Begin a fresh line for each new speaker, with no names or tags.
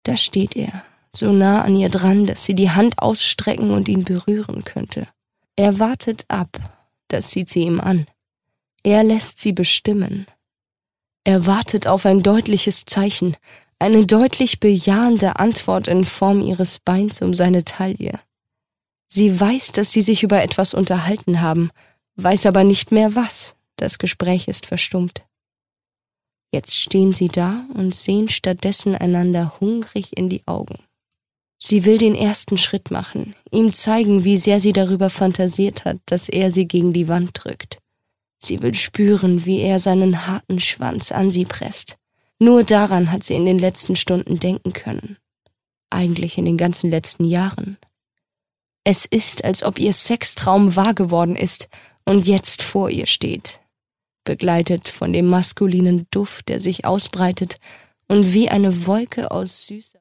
Da steht er, so nah an ihr dran, dass sie die Hand ausstrecken und ihn berühren könnte. Er wartet ab, das sieht sie ihm an. Er lässt sie bestimmen. Er wartet auf ein deutliches Zeichen, eine deutlich bejahende Antwort in Form ihres Beins um seine Taille. Sie weiß, dass sie sich über etwas unterhalten haben, weiß aber nicht mehr was. Das Gespräch ist verstummt. Jetzt stehen sie da und sehen stattdessen einander hungrig in die Augen. Sie will den ersten Schritt machen, ihm zeigen, wie sehr sie darüber fantasiert hat, dass er sie gegen die Wand drückt. Sie will spüren, wie er seinen harten Schwanz an sie presst. Nur daran hat sie in den letzten Stunden denken können. Eigentlich in den ganzen letzten Jahren. Es ist, als ob ihr Sextraum wahr geworden ist und jetzt vor ihr steht, begleitet von dem maskulinen Duft, der sich ausbreitet und wie eine Wolke aus süßer